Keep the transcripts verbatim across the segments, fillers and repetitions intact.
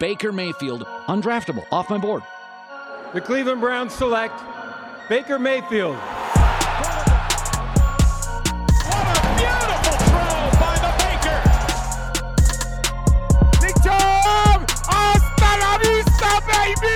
Baker Mayfield, undraftable, off my board. The Cleveland Browns select Baker Mayfield. What a beautiful throw by the Baker! Nick Chubb! Hasta la vista, baby!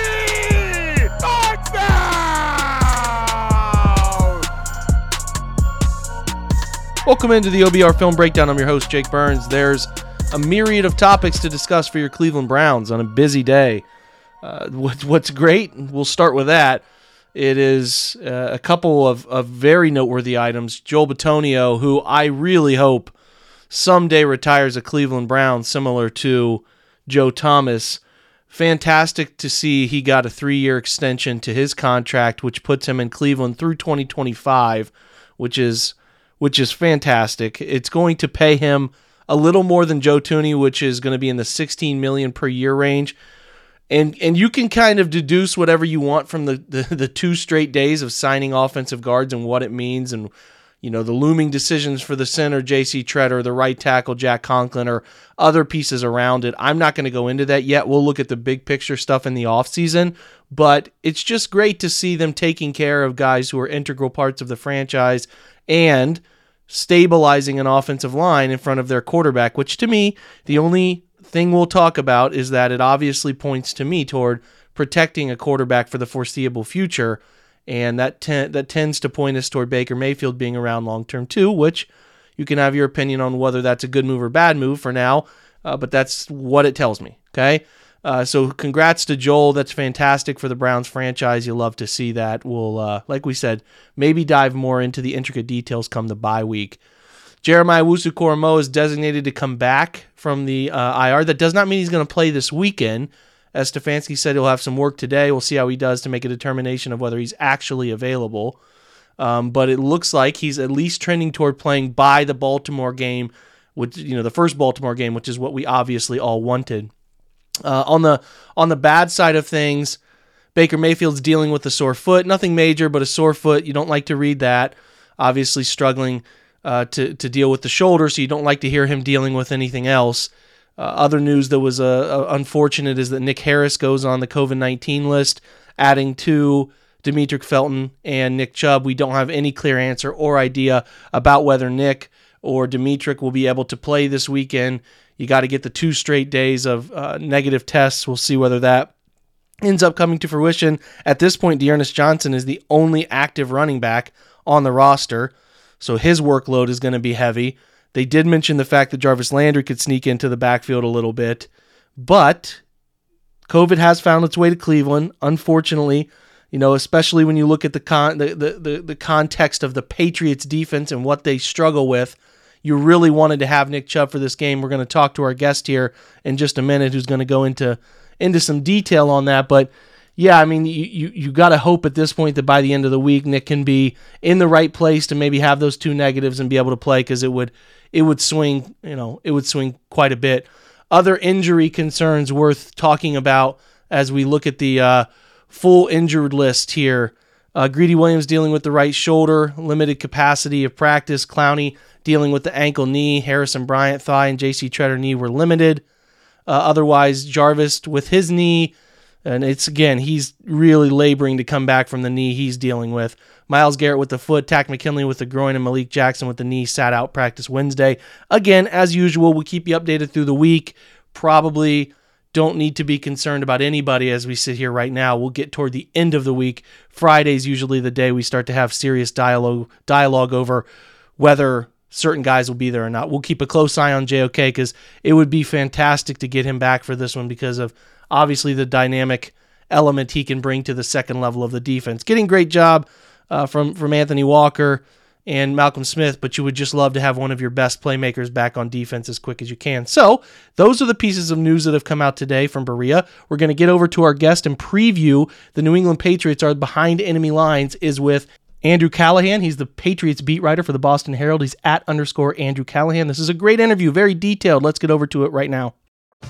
Touchdown! Welcome into the O B R Film Breakdown. I'm your host, Jake Burns. There's a myriad of topics to discuss for your Cleveland Browns on a busy day. Uh, what, what's great, we'll start with that, it is uh, a couple of, of very noteworthy items. Joel Bitonio, who I really hope someday retires a Cleveland Brown, similar to Joe Thomas. Fantastic to see he got a three-year extension to his contract, which puts him in Cleveland through twenty twenty-five, which is which is fantastic. It's going to pay him a little more than Joe Thuney, which is going to be in the sixteen million dollars per year range. And and you can kind of deduce whatever you want from the, the, the two straight days of signing offensive guards and what it means, and you know the looming decisions for the center, J C Tretter, the right tackle, Jack Conklin, or other pieces around it. I'm not going to go into that yet. We'll look at the big picture stuff in the offseason, but it's just great to see them taking care of guys who are integral parts of the franchise and stabilizing an offensive line in front of their quarterback, which to me, the only thing we'll talk about is that it obviously points to me toward protecting a quarterback for the foreseeable future, and that ten- that tends to point us toward Baker Mayfield being around long-term too, which you can have your opinion on whether that's a good move or bad move for now, uh, but that's what it tells me, okay? Uh, so congrats to Joel. That's fantastic for the Browns franchise. You love to see that. We'll, uh, like we said, maybe dive more into the intricate details come the bye week. Jeremiah Owusu-Koramoah is designated to come back from the uh, I R. That does not mean he's going to play this weekend. As Stefanski said, he'll have some work today. We'll see how he does to make a determination of whether he's actually available. Um, but it looks like he's at least trending toward playing by the Baltimore game, which, you know, the first Baltimore game, which is what we obviously all wanted. Uh, on the on the bad side of things, Baker Mayfield's dealing with a sore foot. Nothing major, but a sore foot. You don't like to read that. Obviously struggling uh, to, to deal with the shoulder, so you don't like to hear him dealing with anything else. Uh, other news that was uh, uh, unfortunate is that Nick Harris goes on the covid nineteen list, adding to Demetric Felton and Nick Chubb. We don't have any clear answer or idea about whether Nick or Demetric will be able to play this weekend. You got to get the two straight days of uh, negative tests. We'll see whether that ends up coming to fruition. At this point, Dearness Johnson is the only active running back on the roster, so his workload is going to be heavy. They did mention the fact that Jarvis Landry could sneak into the backfield a little bit, but COVID has found its way to Cleveland, unfortunately, you know, especially when you look at the con the, the, the, the context of the Patriots defense and what they struggle with. You really wanted to have Nick Chubb for this game. We're going to talk to our guest here in just a minute who's going to go into into some detail on that. But, yeah, I mean, you, you, you got to hope at this point that by the end of the week, Nick can be in the right place to maybe have those two negatives and be able to play, because it would it would swing, you know, it would swing quite a bit. Other injury concerns worth talking about as we look at the uh, full injured list here. Uh, Greedy Williams dealing with the right shoulder, limited capacity of practice. Clowney dealing with the ankle, knee. Harrison Bryant, thigh, and J C Tretter, knee were limited. Uh, otherwise, Jarvis with his knee, and it's, again, he's really laboring to come back from the knee he's dealing with. Myles Garrett with the foot, Takk McKinley with the groin, and Malik Jackson with the knee sat out practice Wednesday. Again, as usual, we'll keep you updated through the week. Probably don't need to be concerned about anybody as we sit here right now. We'll get toward the end of the week. Friday's usually the day we start to have serious dialogue dialogue over whether certain guys will be there or not. We'll keep a close eye on J O K because it would be fantastic to get him back for this one because of obviously the dynamic element he can bring to the second level of the defense. Getting great job uh, from, from Anthony Walker and Malcolm Smith, but you would just love to have one of your best playmakers back on defense as quick as you can. So those are the pieces of news that have come out today from Berea. We're going to get over to our guest and preview the New England Patriots are behind enemy lines is with Andrew Callahan. He's the Patriots beat writer for the Boston Herald. He's at underscore Andrew Callahan. This is a great interview, very detailed. Let's get over to it right now.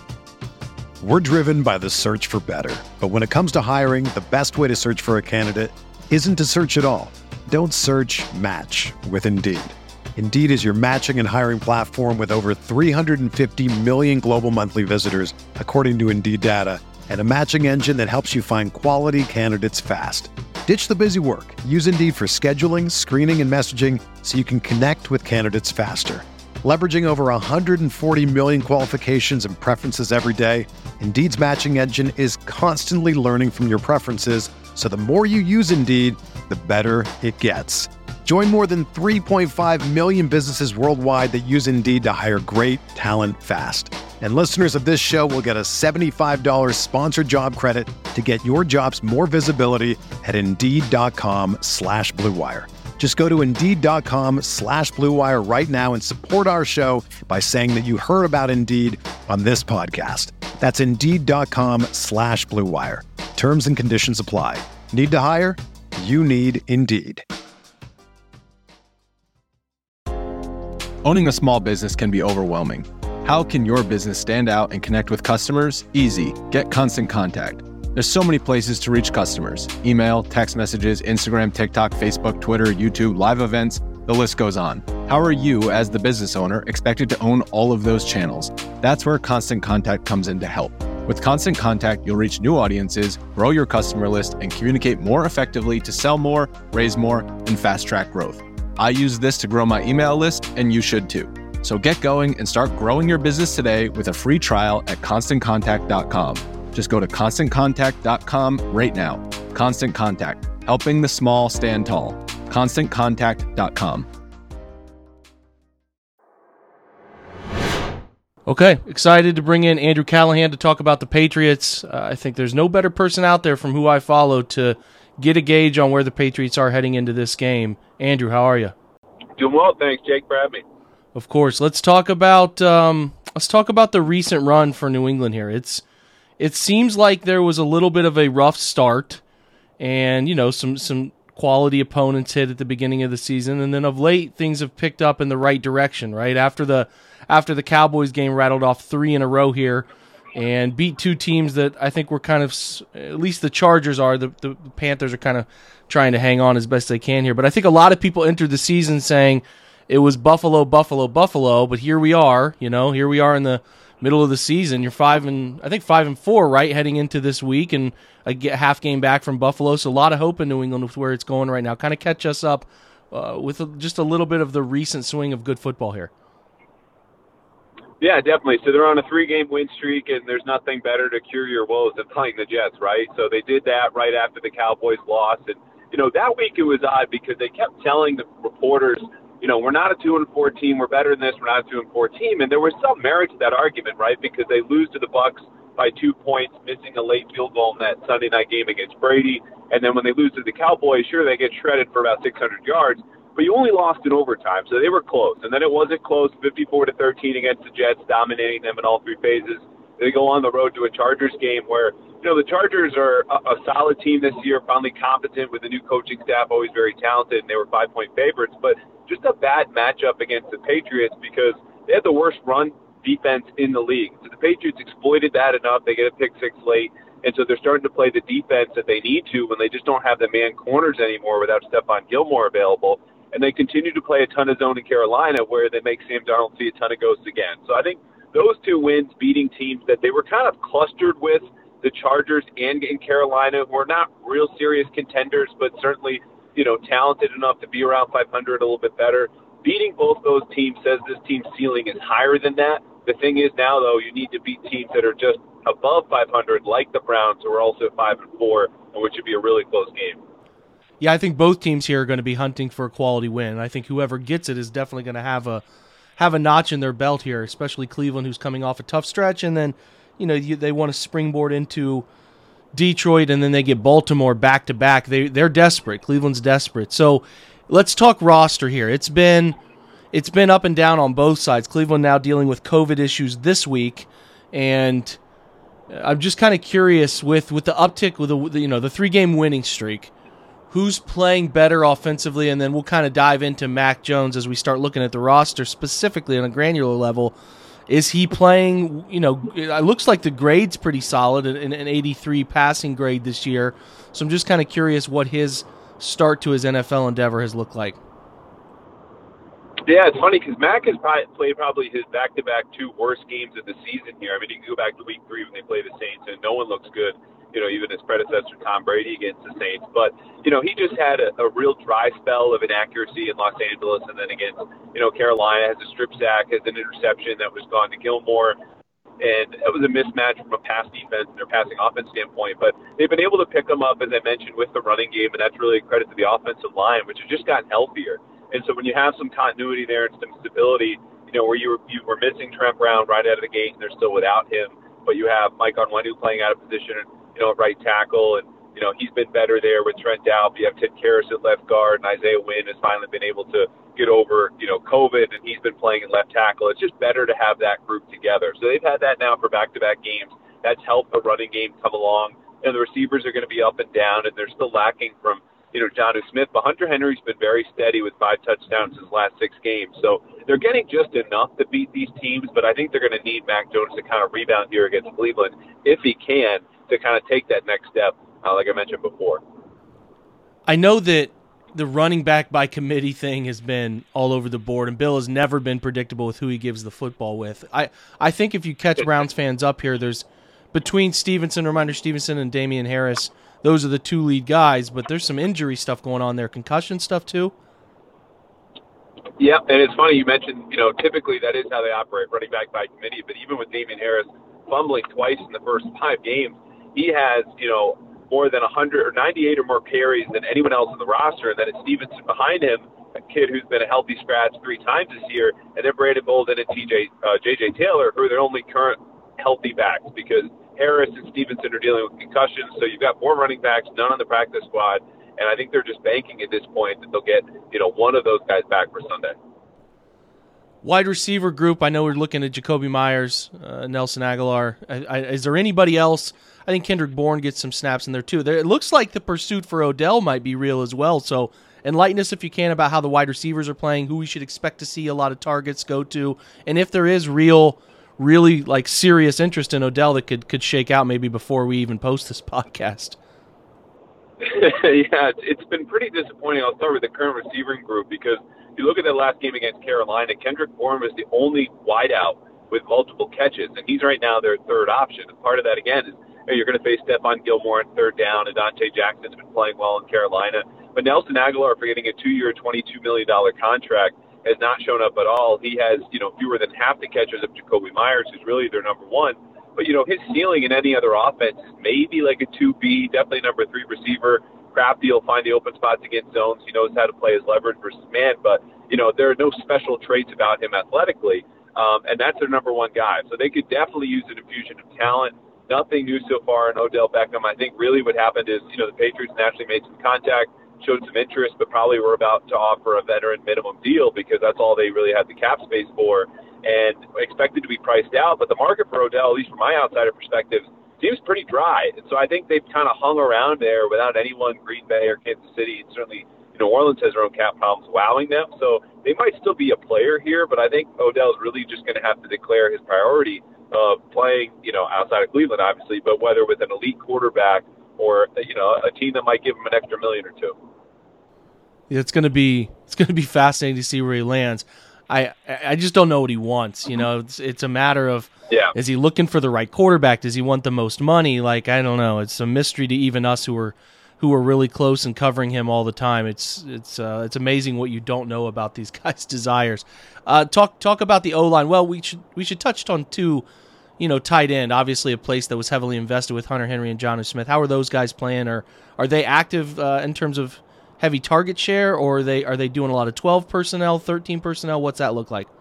We're driven by the search for better. But when it comes to hiring, the best way to search for a candidate isn't to search at all. Don't search, match with Indeed. Indeed is your matching and hiring platform with over three hundred fifty million global monthly visitors, according to Indeed data, and a matching engine that helps you find quality candidates fast. Ditch the busy work. Use Indeed for scheduling, screening, and messaging so you can connect with candidates faster. Leveraging over one hundred forty million qualifications and preferences every day, Indeed's matching engine is constantly learning from your preferences, so the more you use Indeed, the better it gets. Join more than three point five million businesses worldwide that use Indeed to hire great talent fast. And listeners of this show will get a seventy-five dollars sponsored job credit to get your jobs more visibility at Indeed.com slash Blue Wire. Just go to Indeed.com slash Blue Wire right now and support our show by saying that you heard about Indeed on this podcast. That's Indeed.com slash Blue Wire. Terms and conditions apply. Need to hire? You need Indeed. Owning a small business can be overwhelming. How can your business stand out and connect with customers? Easy. Get Constant Contact. There's so many places to reach customers. Email, text messages, Instagram, TikTok, Facebook, Twitter, YouTube, live events, the list goes on. How are you, as the business owner, expected to own all of those channels? That's where Constant Contact comes in to help. With Constant Contact, you'll reach new audiences, grow your customer list, and communicate more effectively to sell more, raise more, and fast-track growth. I use this to grow my email list, and you should too. So get going and start growing your business today with a free trial at constant contact dot com. Just go to constant contact dot com right now. Constant Contact, helping the small stand tall. constant contact dot com. Okay, excited to bring in Andrew Callahan to talk about the Patriots. Uh, I think there's no better person out there from who I follow to get a gauge on where the Patriots are heading into this game. Andrew, how are you? Doing well, thanks, Jake, for having me. Of course. Let's talk about um, let's talk about the recent run for New England here. It's it seems like there was a little bit of a rough start, and you know some some quality opponents hit at the beginning of the season, and then of late things have picked up in the right direction. Right after the after the Cowboys game rattled off three in a row here, and beat two teams that I think were kind of, at least the Chargers are, the, the Panthers are kind of trying to hang on as best they can here. But I think a lot of people entered the season saying it was Buffalo, Buffalo, Buffalo, but here we are, you know, here we are in the middle of the season. You're five and, I think five and four, right, heading into this week, and a half game back from Buffalo. So a lot of hope in New England with where it's going right now. Kind of catch us up uh, with a, just a little bit of the recent swing of good football here. Yeah, definitely. So they're on a three-game win streak, and there's nothing better to cure your woes than playing the Jets, right? So they did that right after the Cowboys lost. And, you know, that week it was odd because they kept telling the reporters, you know, we're not a two and four team, we're better than this, we're not a two and four team. And there was some merit to that argument, right? Because they lose to the Bucs by two points, missing a late field goal in that Sunday night game against Brady. And then when they lose to the Cowboys, sure, they get shredded for about six hundred yards. But you only lost in overtime, so they were close. And then it wasn't close, fifty-four to thirteen against the Jets, dominating them in all three phases. They go on the road to a Chargers game where, you know, the Chargers are a, a solid team this year, finally competent with the new coaching staff, always very talented, and they were five-point favorites. But just a bad matchup against the Patriots because they had the worst run defense in the league. So the Patriots exploited that enough. They get a pick six late, and so they're starting to play the defense that they need to when they just don't have the man corners anymore without Stephon Gilmore available. And they continue to play a ton of zone in Carolina where they make Sam Darnold see a ton of ghosts again. So I think those two wins beating teams that they were kind of clustered with, the Chargers and in Carolina, who are not real serious contenders, but certainly, you know, talented enough to be around five hundred, a little bit better. Beating both those teams says this team's ceiling is higher than that. The thing is now, though, you need to beat teams that are just above five hundred, like the Browns, who are also five and four, and which would be a really close game. Yeah, I think both teams here are going to be hunting for a quality win. I think whoever gets it is definitely going to have a have a notch in their belt here, especially Cleveland, who's coming off a tough stretch, and then you know you, they want to springboard into Detroit, and then they get Baltimore back to back. They they're desperate. Cleveland's desperate. So let's talk roster here. It's been it's been up and down on both sides. Cleveland now dealing with COVID issues this week, and I'm just kind of curious with with the uptick with the you know the three game winning streak. Who's playing better offensively, and then we'll kind of dive into Mac Jones as we start looking at the roster specifically on a granular level. Is he playing, you know, it looks like the grade's pretty solid, an, an eighty-three passing grade this year. So I'm just kind of curious what his start to his N F L endeavor has looked like. Yeah, it's funny because Mac has probably played probably his back-to-back two worst games of the season here. I mean, you can go back to week three when they play the Saints, and no one looks good, you know, even his predecessor Tom Brady against the Saints. But, you know, he just had a, a real dry spell of inaccuracy in Los Angeles, and then against, you know, Carolina, has a strip sack, has an interception that was gone to Gilmore. And it was a mismatch from a pass defense and their passing offense standpoint. But they've been able to pick them up, as I mentioned, with the running game, and that's really a credit to the offensive line, which has just gotten healthier. And so when you have some continuity there and some stability, you know, where you were, you were missing Trent Brown right out of the gate and they're still without him, but you have Mike Onwenu playing out of position, you know, at right tackle, and, you know, he's been better there with Trent Dalp. You have Ted Karras at left guard, and Isaiah Wynn has finally been able to get over, you know, COVID, and he's been playing at left tackle. It's just better to have that group together. So they've had that now for back-to-back games. That's helped the running game come along, and the receivers are going to be up and down, and they're still lacking from, you know, Jonnu Smith, but Hunter Henry's been very steady with five touchdowns in his last six games. So they're getting just enough to beat these teams, but I think they're going to need Mac Jones to kind of rebound here against Cleveland, if he can, to kind of take that next step, uh, like I mentioned before. I know that the running back by committee thing has been all over the board, and Bill has never been predictable with who he gives the football with. I, I think if you catch Browns fans up here, there's between Stevenson, Reminder Stevenson, and Damian Harris, those are the two lead guys, but there's some injury stuff going on there, concussion stuff too. Yeah, and it's funny you mentioned, you know, typically that is how they operate, running back by committee, but even with Damian Harris fumbling twice in the first five games, he has, you know, more than one hundred or ninety-eight or more carries than anyone else in the roster, and then it's Stevenson behind him, a kid who's been a healthy scratch three times this year, and then Brandon Bolden and T J uh, J J Taylor, who are their only current healthy backs, because Harris and Stevenson are dealing with concussions, so you've got more running backs, none on the practice squad, and I think they're just banking at this point that they'll get, you know, one of those guys back for Sunday. Wide receiver group, I know we're looking at Jacoby Myers, uh, Nelson Aguilar. I, I, is there anybody else? I think Kendrick Bourne gets some snaps in there too. There, it looks like the pursuit for Odell might be real as well, so enlighten us if you can about how the wide receivers are playing, who we should expect to see a lot of targets go to, and if there is real really like serious interest in Odell that could could shake out maybe before we even post this podcast. Yeah, it's been pretty disappointing. I'll start with the current receiving group, because if you look at that last game against Carolina, Kendrick Bourne was the only wideout with multiple catches, and he's right now their third option. And part of that, again, is you know, you're going to face Stephon Gilmore on third down, and Dante Jackson's been playing well in Carolina. But Nelson Aguilar, for getting a two-year, twenty-two million dollars contract, has not shown up at all. He has, you know, fewer than half the catches of Jacoby Myers, who's really their number one. But, you know, his ceiling in any other offense is maybe like a two B, definitely number three receiver. Crafty will find the open spots against zones. He knows how to play his leverage versus man. But, you know, there are no special traits about him athletically, um, and that's their number one guy. So they could definitely use an infusion of talent. Nothing new so far in Odell Beckham. I think really what happened is, you know, the Patriots naturally made some contact, showed some interest, but probably were about to offer a veteran minimum deal because that's all they really had the cap space for, and expected to be priced out. But the market for Odell, at least from my outsider perspective, seems pretty dry. And so I think they've kind of hung around there without anyone, Green Bay or Kansas City, and certainly New Orleans has their own cap problems, wowing them. So they might still be a player here, but I think Odell is really just going to have to declare his priority of playing, you know, outside of Cleveland, obviously, but whether with an elite quarterback or, you know, a team that might give him an extra million or two. Yeah, it's gonna be it's gonna be fascinating to see where he lands. I I just don't know what he wants. You know, it's it's a matter of yeah. Is he looking for the right quarterback? Does he want the most money? Like, I don't know. It's a mystery to even us who are who are really close and covering him all the time. It's it's uh, it's amazing what you don't know about these guys' desires. Uh, talk talk about the O-line. Well, we should we should touch on two. You know, tight end, obviously a place that was heavily invested with Hunter Henry and Jonnu Smith. How are those guys playing? Or are they active uh, in terms of heavy target share, or are they are they doing a lot of twelve personnel, thirteen personnel? What's that look like?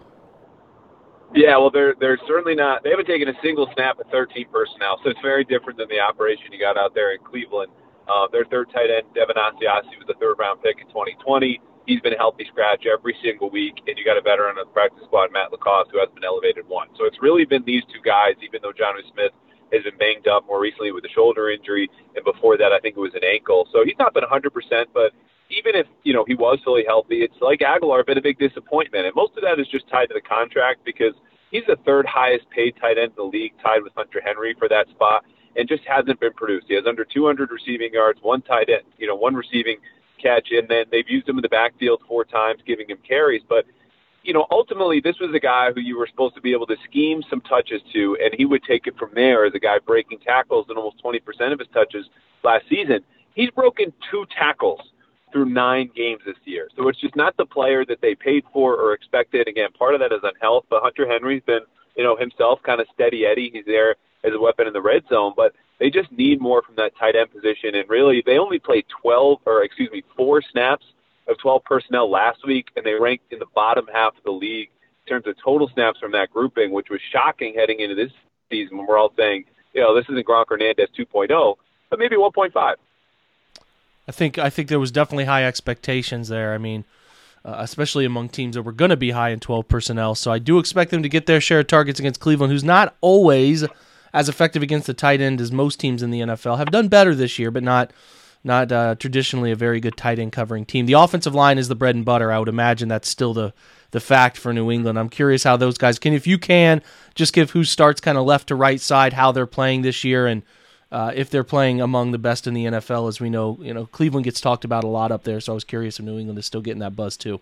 Yeah, well, they're they're certainly not. They haven't taken a single snap at thirteen personnel, so it's very different than the operation you got out there in Cleveland. Uh, their third tight end, Devin Asiasi, was the third round pick in twenty twenty. He's been a healthy scratch every single week, and you got a veteran on the practice squad, Matt Lacoste, who has been elevated one. So it's really been these two guys, even though Jonnu Smith has been banged up more recently with a shoulder injury, and before that I think it was an ankle. So he's not been one hundred percent, but even if, you know, he was fully healthy, it's like Aguilar, been a big disappointment. And most of that is just tied to the contract, because he's the third highest paid tight end in the league, tied with Hunter Henry for that spot, and just hasn't been produced. He has under two hundred receiving yards, one tight end, you know, one receiving catch, and then they've used him in the backfield four times, giving him carries. But you know, ultimately this was a guy who you were supposed to be able to scheme some touches to, and he would take it from there as a guy breaking tackles in almost twenty percent of his touches last season. He's broken two tackles through nine games this year. So it's just not the player that they paid for or expected. Again, part of that is on health, but Hunter Henry's been, you know, himself kind of steady Eddie. He's there as a weapon in the red zone, but they just need more from that tight end position. And really, they only played twelve, or excuse me, four snaps of twelve personnel last week, and they ranked in the bottom half of the league in terms of total snaps from that grouping, which was shocking heading into this season when we're all saying, you know, this isn't Gronk Hernandez two point oh, but maybe one point five. I think I think there was definitely high expectations there. I mean, uh, especially among teams that were going to be high in twelve personnel. So I do expect them to get their share of targets against Cleveland, who's not always as effective against the tight end as most teams in the N F L. Have done better this year, but not not uh, traditionally a very good tight end covering team. The offensive line is the bread and butter. I would imagine that's still the the fact for New England. I'm curious how those guys can, if you can, just give who starts kind of left to right side, how they're playing this year, and uh, if they're playing among the best in the N F L. As we know, you know, Cleveland gets talked about a lot up there, so I was curious if New England is still getting that buzz too.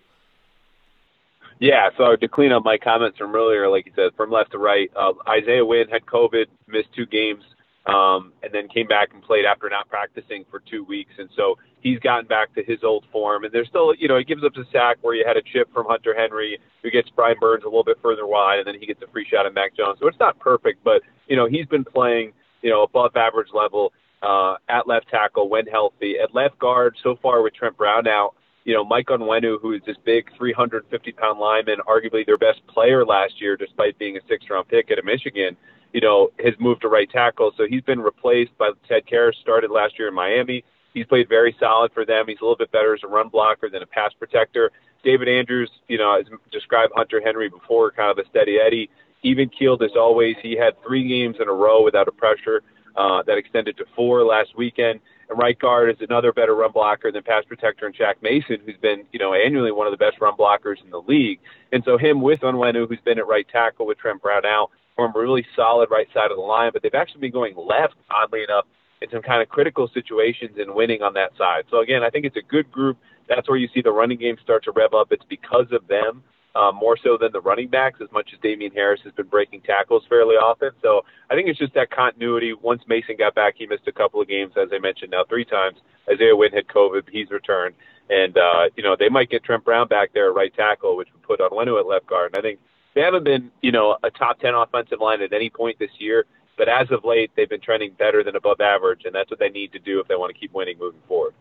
Yeah, so to clean up my comments from earlier, like you said, from left to right, uh, Isaiah Wynn had COVID, missed two games, um, and then came back and played after not practicing for two weeks. And so he's gotten back to his old form. And there's still, you know, he gives up a sack where you had a chip from Hunter Henry, who gets Brian Burns a little bit further wide, and then he gets a free shot at Mac Jones. So it's not perfect, but, you know, he's been playing, you know, above average level uh, at left tackle when healthy. At left guard, so far with Trent Brown out, you know, Mike Onwenu, who is this big three hundred fifty pound lineman, arguably their best player last year, despite being a sixth-round pick at Michigan, you know, has moved to right tackle. So he's been replaced by Ted Karras, started last year in Miami. He's played very solid for them. He's a little bit better as a run blocker than a pass protector. David Andrews, you know, has described Hunter Henry before, kind of a steady Eddie. Even keeled as always. He had three games in a row without a pressure uh, that extended to four last weekend. And right guard is another better run blocker than pass protector and Shaq Mason, who's been, you know, annually one of the best run blockers in the league. And so him with Onwenu, who's been at right tackle with Trent Brown out, form a really solid right side of the line. But they've actually been going left, oddly enough, in some kind of critical situations and winning on that side. So, again, I think it's a good group. That's where you see the running game start to rev up. It's because of them. Uh, more so than the running backs, as much as Damian Harris has been breaking tackles fairly often. So I think it's just that continuity. Once Mason got back, he missed a couple of games, as I mentioned now three times. Isaiah Wynn had COVID, he's returned. And, uh, you know, they might get Trent Brown back there at right tackle, which would put Onwenu at left guard. And I think they haven't been, you know, a top ten offensive line at any point this year. But as of late, they've been trending better than above average, and that's what they need to do if they want to keep winning moving forward.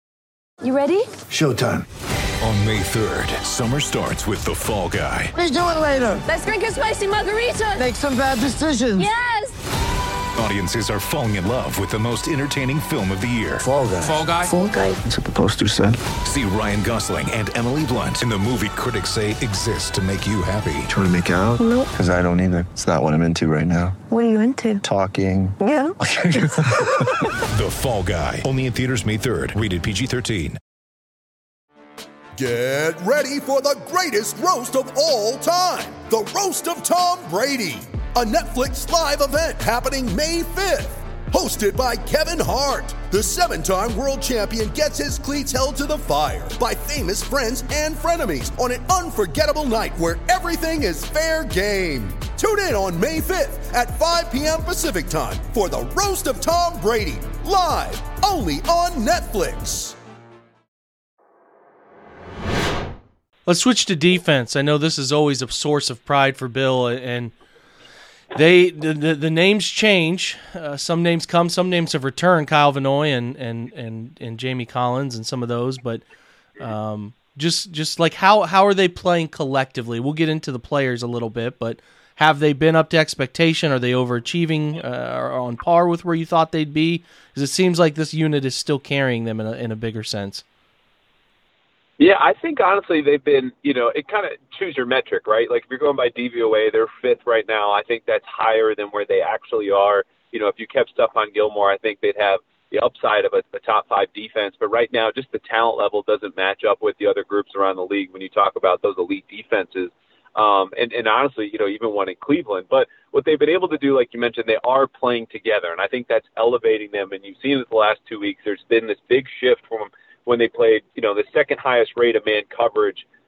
You ready? Showtime. On May third, summer starts with The Fall Guy. Let's do it later. Let's drink a spicy margarita. Make some bad decisions. Yes. Audiences are falling in love with the most entertaining film of the year. Fall Guy. Fall Guy. Fall Guy. That's what the poster said. See Ryan Gosling and Emily Blunt in the movie critics say exists to make you happy. Trying to make it out? Nope. Because I don't either. It's not what I'm into right now. What are you into? Talking. Yeah. The Fall Guy. Only in theaters May third. Rated P G thirteen. Get ready for the greatest roast of all time. The Roast of Tom Brady. A Netflix live event happening May fifth. Hosted by Kevin Hart. The seven-time world champion gets his cleats held to the fire by famous friends and frenemies on an unforgettable night where everything is fair game. Tune in on May fifth at five p.m. Pacific time for the Roast of Tom Brady. Live only on Netflix. Let's switch to defense. I know this is always a source of pride for Bill, and they the the, the names change. Uh, some names come, some names have returned. Kyle Vanoy and and and and Jamie Collins and some of those, but um, just just like how how are they playing collectively? We'll get into the players a little bit, but have they been up to expectation? Are they overachieving? Uh, or on par with where you thought they'd be? Because it seems like this unit is still carrying them in a, in a bigger sense. Yeah, I think honestly they've been, you know, it kind of choose your metric, right? Like if you're going by D V O A, they're fifth right now. I think that's higher than where they actually are. You know, if you kept Stephon Gilmore, I think they'd have the upside of a, a top five defense. But right now, just the talent level doesn't match up with the other groups around the league when you talk about those elite defenses. Um, and, and honestly, you know, even one in Cleveland. But what they've been able to do, like you mentioned, they are playing together. And I think that's elevating them. And you've seen it the last two weeks. There's been this big shift from when they played, you know, the second highest rate of man coverage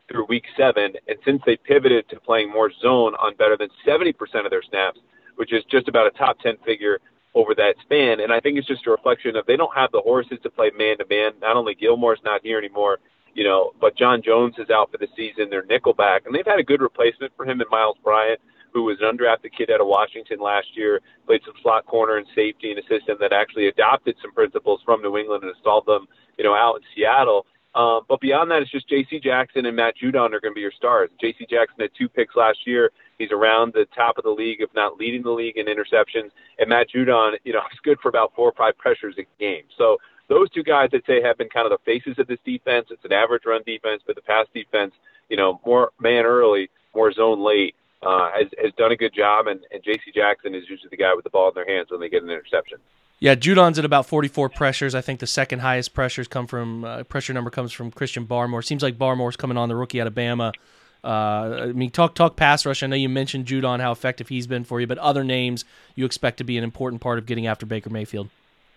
through week seven. And since they pivoted to playing more zone on better than seventy percent of their snaps, which is just about a top ten figure over that span. And I think it's just a reflection of they don't have the horses to play man-to-man. Not only Gilmore's not here anymore, you know, but John Jones is out for the season. They're nickelback, and they've had a good replacement for him in Miles Bryant, who was an undrafted kid out of Washington last year, played some slot corner and safety in a system that actually adopted some principles from New England and installed them, you know, out in Seattle. Um, but beyond that, it's just J C Jackson and Matt Judon are going to be your stars. J C Jackson had two picks last year. He's around the top of the league, if not leading the league in interceptions. And Matt Judon, you know, is good for about four or five pressures a game. So those two guys, I'd say, have been kind of the faces of this defense. It's an average run defense, but the pass defense, you know, more man early, more zone late, uh, has, has done a good job. And, and J C Jackson is usually the guy with the ball in their hands when they get an interception. Yeah, Judon's at about forty-four pressures. I think the second highest pressures come from uh, pressure number comes from Christian Barmore. Seems like Barmore's coming on, the rookie out of Bama. Uh, I mean, talk talk pass rush. I know you mentioned Judon, how effective he's been for you, but other names you expect to be an important part of getting after Baker Mayfield.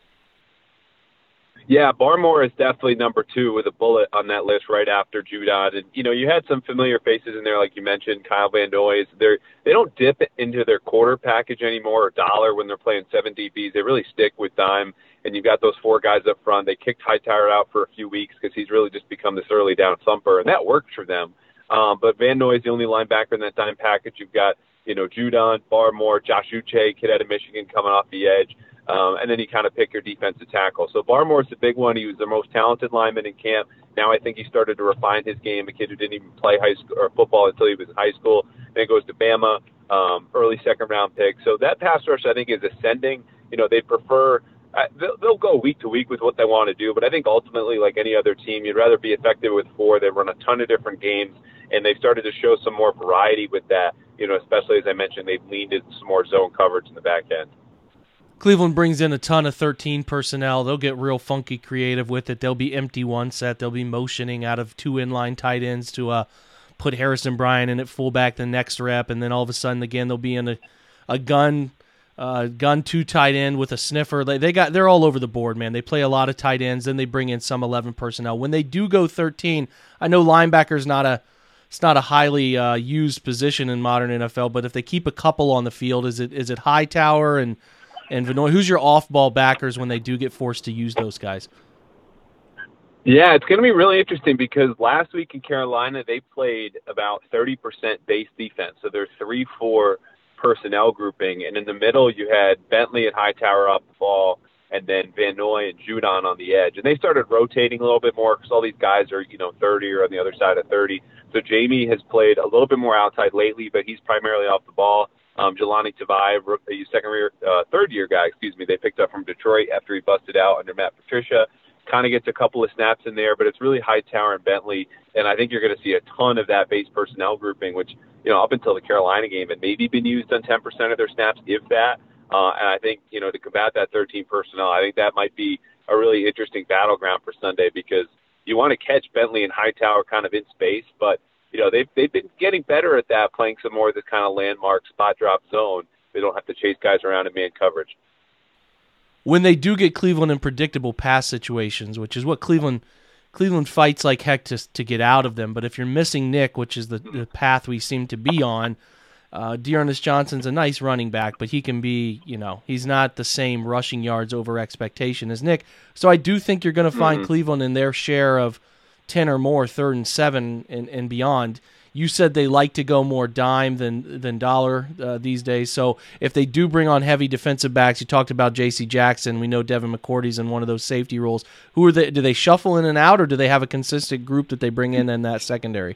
Yeah, Barmore is definitely number two with a bullet on that list right after Judon. And, you know, you had some familiar faces in there, like you mentioned, Kyle Van Noy. They're, they don't dip into their quarter package anymore or dollar when they're playing seven D Bs. They really stick with dime. And you've got those four guys up front. They kicked Hightower out for a few weeks because he's really just become this early down thumper, and that worked for them. Um, but Van Noy is the only linebacker in that dime package. You've got, you know, Judon, Barmore, Josh Uche, kid out of Michigan coming off the edge. Um, and then you kind of pick your defensive tackle. So Barmore's the big one. He was the most talented lineman in camp. Now I think he started to refine his game, a kid who didn't even play high school or football until he was in high school. Then goes to Bama, um, early second-round pick. So that pass rush, I think, is ascending. You know, they prefer uh, – they'll, they'll go week to week with what they want to do. But I think ultimately, like any other team, you'd rather be effective with four. They run a ton of different games, and they've started to show some more variety with that, you know, especially, as I mentioned, they've leaned into some more zone coverage in the back end. Cleveland brings in a ton of thirteen personnel. They'll get real funky creative with it. They'll be empty one set. They'll be motioning out of two inline tight ends to uh, put Harrison Bryant in at fullback the next rep, and then all of a sudden again they'll be in a a gun uh, gun two tight end with a sniffer. They, they got they're all over the board, man. They play a lot of tight ends. Then they bring in some eleven personnel. When they do go thirteen, I know linebacker's not a it's not a highly uh, used position in modern N F L, but if they keep a couple on the field, is it is it Hightower and And Van Noy, who's your off-ball backers when they do get forced to use those guys? Yeah, it's going to be really interesting because last week in Carolina, they played about thirty percent base defense. So they're three four personnel grouping. And in the middle, you had Bentley and Hightower off the ball, and then Van Noy and Judon on the edge. And they started rotating a little bit more because all these guys are, you know, thirty or on the other side of thirty. So Jamie has played a little bit more outside lately, but he's primarily off the ball. Um, Jelani Tavai, a second year, uh, third year guy, excuse me, they picked up from Detroit after he busted out under Matt Patricia. Kind of gets a couple of snaps in there, but it's really Hightower and Bentley. And I think you're going to see a ton of that base personnel grouping, which, you know, up until the Carolina game, had maybe been used on ten percent of their snaps, if that. Uh, and I think, you know, to combat that thirteen personnel, I think that might be a really interesting battleground for Sunday because you want to catch Bentley and Hightower kind of in space, but you know, they've, they've been getting better at that, playing some more of this kind of landmark spot drop zone. They don't have to chase guys around in man coverage. When they do get Cleveland in predictable pass situations, which is what Cleveland Cleveland fights like heck to, to get out of them, but if you're missing Nick, which is the, the path we seem to be on, uh, Dearness Johnson's a nice running back, but he can be, you know, he's not the same rushing yards over expectation as Nick. So I do think you're going to find mm-hmm. Cleveland in their share of ten or more, third and seven and, and beyond. You said they like to go more dime than than dollar uh, these days. So if they do bring on heavy defensive backs, you talked about J C Jackson. We know Devin McCourty's in one of those safety roles. Who are they? Do they shuffle in and out, or do they have a consistent group that they bring in in that secondary?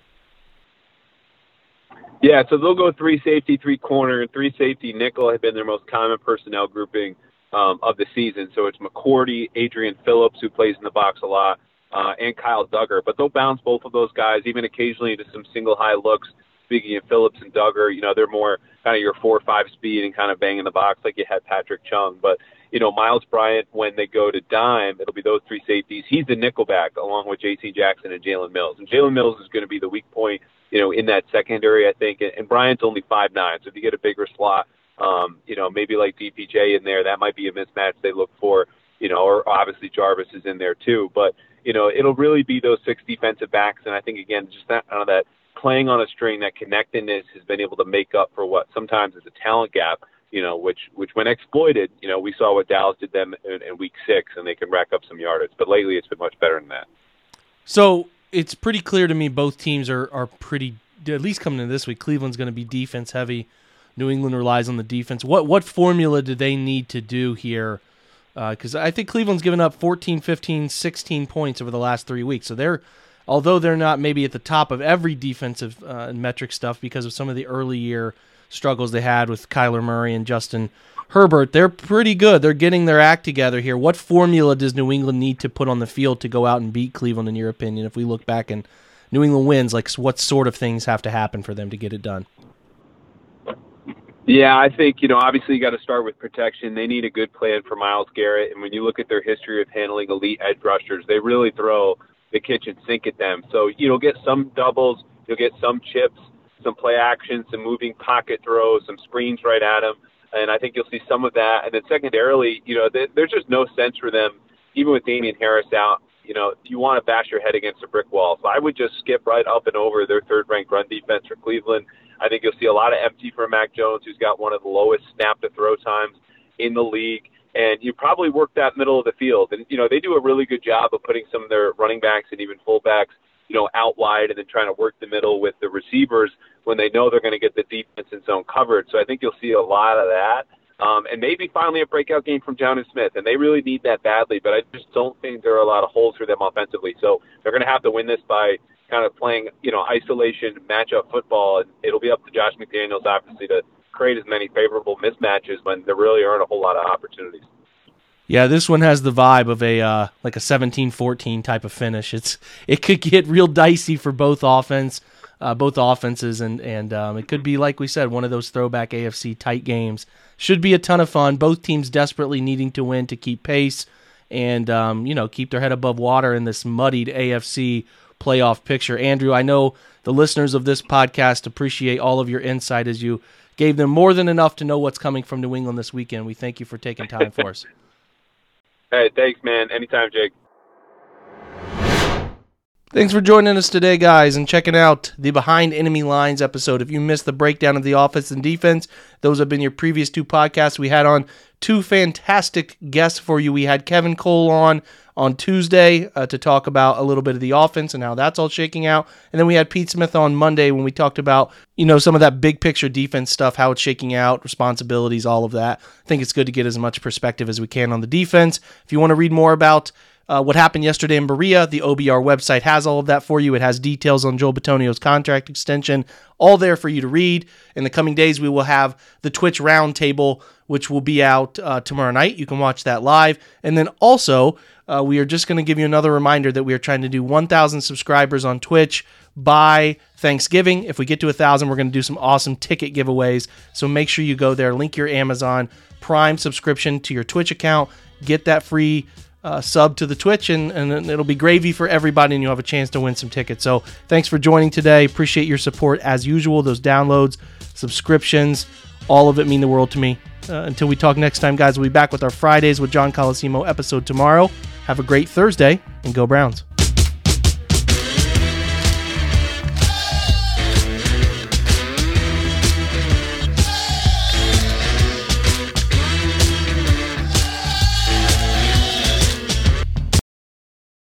Yeah, so they'll go three safety, three corner, and three safety nickel have been their most common personnel grouping um, of the season. So it's McCourty, Adrian Phillips, who plays in the box a lot, Uh, and Kyle Duggar, but they'll bounce both of those guys, even occasionally into some single high looks. Speaking of Phillips and Duggar, you know, they're more kind of your four or five speed and kind of bang in the box like you had Patrick Chung. But, you know, Miles Bryant, when they go to dime, it'll be those three safeties. He's the nickelback along with J C Jackson and Jalen Mills. And Jalen Mills is going to be the weak point, you know, in that secondary, I think. And, and Bryant's only five nine, so if you get a bigger slot, um, you know, maybe like D P J in there, that might be a mismatch they look for. You know, or obviously Jarvis is in there too. But, you know, it'll really be those six defensive backs. And I think, again, just that kind of that playing on a string, that connectedness has been able to make up for what sometimes is a talent gap, you know, which, which when exploited, you know, we saw what Dallas did them in, in week six, and they can rack up some yardage. But lately it's been much better than that. So it's pretty clear to me both teams are, are pretty, at least coming into this week, Cleveland's going to be defense heavy. New England relies on the defense. What what formula do they need to do here? Because uh, I think Cleveland's given up fourteen, fifteen, sixteen points over the last three weeks. So they're, although they're not maybe at the top of every defensive uh, metric stuff because of some of the early year struggles they had with Kyler Murray and Justin Herbert, they're pretty good. They're getting their act together here. What formula does New England need to put on the field to go out and beat Cleveland, in your opinion? If we look back and New England wins, like what sort of things have to happen for them to get it done? Yeah, I think, you know, obviously you got to start with protection. They need a good plan for Myles Garrett. And when you look at their history of handling elite edge rushers, they really throw the kitchen sink at them. So you'll get some doubles, you'll get some chips, some play action, some moving pocket throws, some screens right at them. And I think you'll see some of that. And then secondarily, you know, they, there's just no sense for them, even with Damian Harris out. You know, you want to bash your head against a brick wall. So I would just skip right up and over their third-ranked run defense for Cleveland. I think you'll see a lot of empty for Mac Jones, who's got one of the lowest snap-to-throw times in the league. And you probably work that middle of the field. And, you know, they do a really good job of putting some of their running backs and even fullbacks, you know, out wide and then trying to work the middle with the receivers when they know they're going to get the defense in zone covered. So I think you'll see a lot of that. Um, and maybe finally a breakout game from Jonnu Smith. And they really need that badly, but I just don't think there are a lot of holes for them offensively. So they're going to have to win this by kind of playing, you know, isolation matchup football. And it'll be up to Josh McDaniels, obviously, to create as many favorable mismatches when there really aren't a whole lot of opportunities. Yeah, this one has the vibe of a uh, like a seventeen fourteen type of finish. It's it could get real dicey for both offense, uh, both offenses, and and um, it could be, like we said, one of those throwback A F C tight games. Should be a ton of fun. Both teams desperately needing to win to keep pace and um, you know, keep their head above water in this muddied A F C playoff picture. Andrew, I know the listeners of this podcast appreciate all of your insight as you gave them more than enough to know what's coming from New England this weekend. We thank you for taking time for us. Hey, thanks, man. Anytime, Jake. Thanks for joining us today, guys, and checking out the Behind Enemy Lines episode. If you missed the breakdown of the offense and defense, those have been your previous two podcasts. We had on two fantastic guests for you. We had Kevin Cole on on Tuesday uh, to talk about a little bit of the offense and how that's all shaking out. And then we had Pete Smith on Monday when we talked about, you know, some of that big picture defense stuff, how it's shaking out, responsibilities, all of that. I think it's good to get as much perspective as we can on the defense. If you want to read more about Uh, what happened yesterday in Berea, the O B R website has all of that for you. It has details on Joel Bitonio's contract extension, all there for you to read. In the coming days, we will have the Twitch Roundtable, which will be out uh, tomorrow night. You can watch that live. And then also, uh, we are just going to give you another reminder that we are trying to do one thousand subscribers on Twitch by Thanksgiving. If we get to one thousand, we're going to do some awesome ticket giveaways. So make sure you go there, link your Amazon Prime subscription to your Twitch account, get that free Uh, sub to the Twitch, and, and it'll be gravy for everybody, and you'll have a chance to win some tickets. So thanks for joining today. Appreciate your support as usual. Those downloads, subscriptions, all of it mean the world to me. Uh, until we talk next time, guys, we'll be back with our Fridays with John Colosimo episode tomorrow. Have a great Thursday, and go Browns.